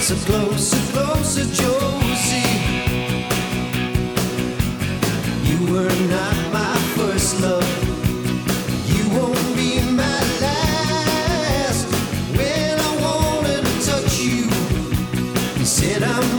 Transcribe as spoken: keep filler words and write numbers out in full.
Closer, closer, closer, Josie. You were not my first love. You won't be my last. When I wanted to touch you, you said I'm